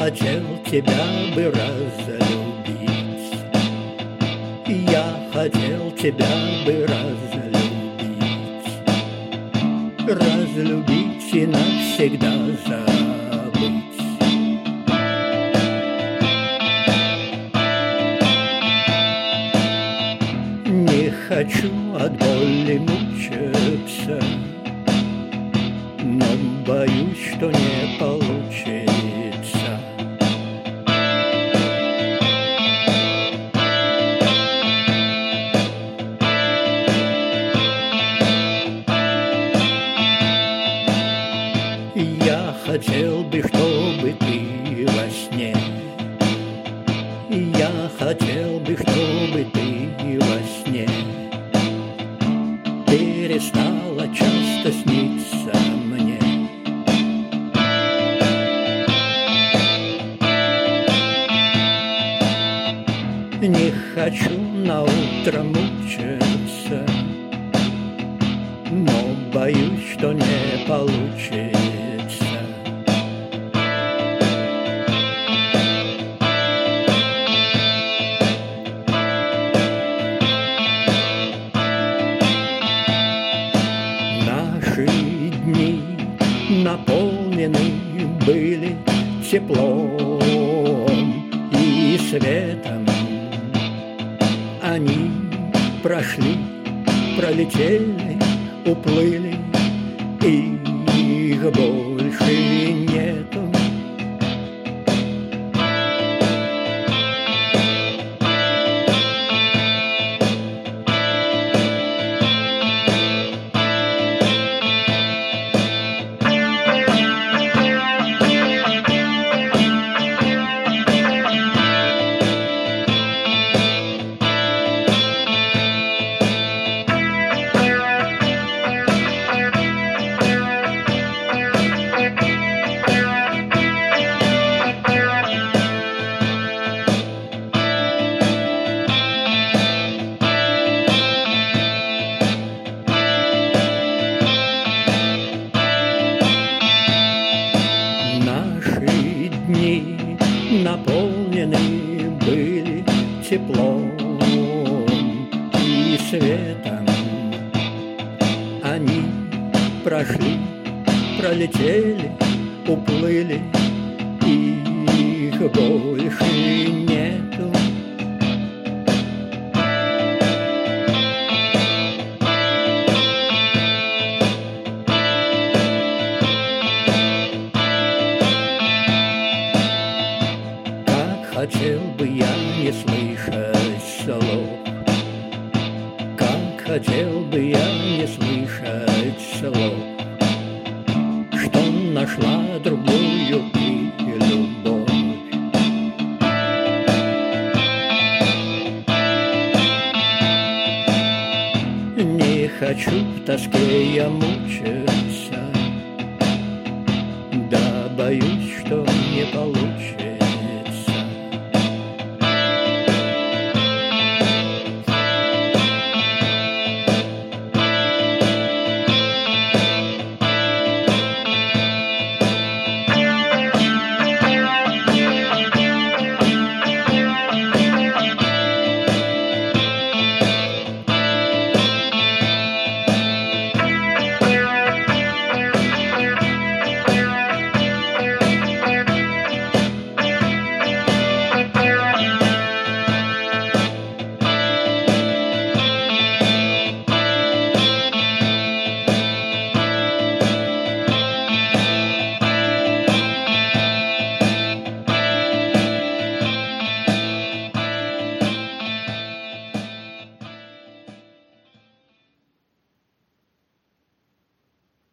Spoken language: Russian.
хотел тебя бы разлюбить, я хотел тебя бы разлюбить и навсегда забыть. Не хочу от боли мучиться, но боюсь, что не получится. Я хотел бы, чтобы ты во сне, я хотел бы, чтобы ты во сне перестала часто сниться мне. Не хочу наутро мучиться, но боюсь, что не получится. Наши дни наполнены были теплом и светом. Они прошли, пролетели, уплыли, их больше нету. Дни наполнены были теплом и светом. Они прошли, пролетели, уплыли, их больше нету. Хотел бы я не слышать слов, как хотел бы я не слышать слов, что нашла другую ты любовь. Не хочу в тоске я мучиться, да боюсь, что не получится.